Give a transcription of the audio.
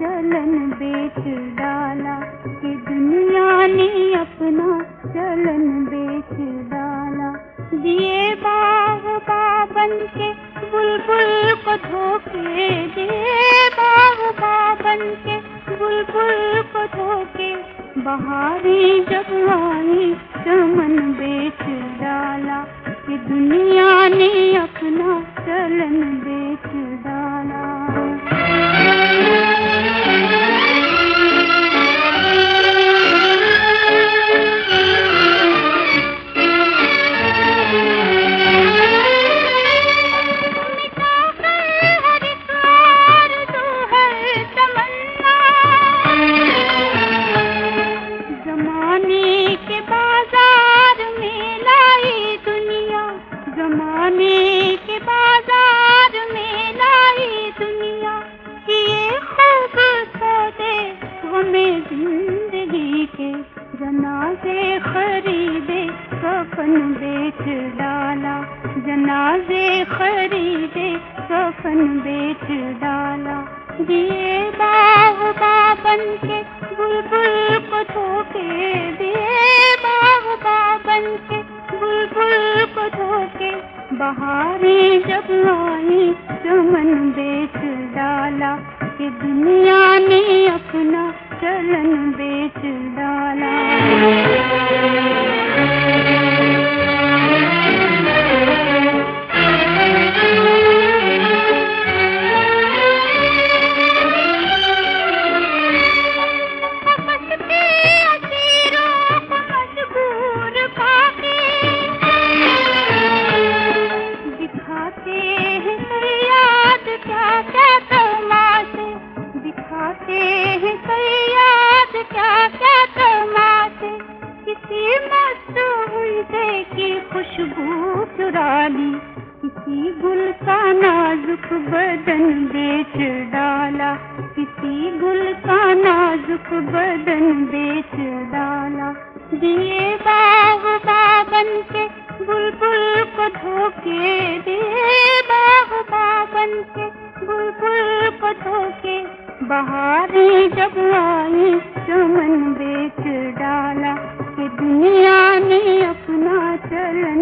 चलन बेच डाला, कि दुनिया ने अपना चलन बेच डाला। दिए बाग़बा बन के बुलबुल को धोखे, दिए बाग़बा बन के बुलबुल को धोखे, बहारें जब आई चमन बेच डाला, कि दुनिया ने अपना चलन बेच डाला। ज़माने के बाजार में लाई दुनिया, किए खूब सौदे हमें जिंदगी के, जनाज़े खरीदे कफन बेच डाला, जनाज़े खरीदे कफन बेच डाला। दिए बाग़बा बन के बुलबुल को धोखे, दिए बाग़बा बन के बुलबुल को धोखे, बहारें जब आई चमन बेच डाला, कि दुनिया ने अपना चलन बेच डाला। किसी मस्त हुई की खुशबू चुरा ली, किसी गुल का नाजुक बदन बेच डाला, किसी गुल का नाजुक बदन बेच डाला। दिए बाग़बा बन के बुलबुल को धोखे, दिए बाग़बा बन के बुलबुल को धोखे, बहारें जब आई चमन बेच डाला, कि दुनिया ने अपना चलन